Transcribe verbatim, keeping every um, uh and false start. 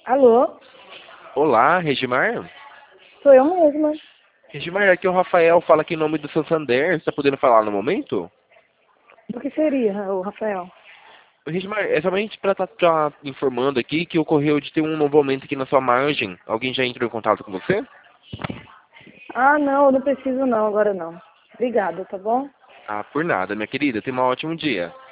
Alô? Olá, Regimar? Sou eu mesma. Regimar, aqui é o Rafael, fala aqui em nome do Santander. Você está podendo falar no momento? Do que seria, o Rafael? Ô, Regimar, é somente para estar informando aqui que ocorreu de ter um novo aumento aqui na sua margem. Alguém já entrou em contato com você? Ah, não, eu não preciso não, agora não. Obrigada, tá bom? Ah, por nada, minha querida. Tenha um ótimo dia.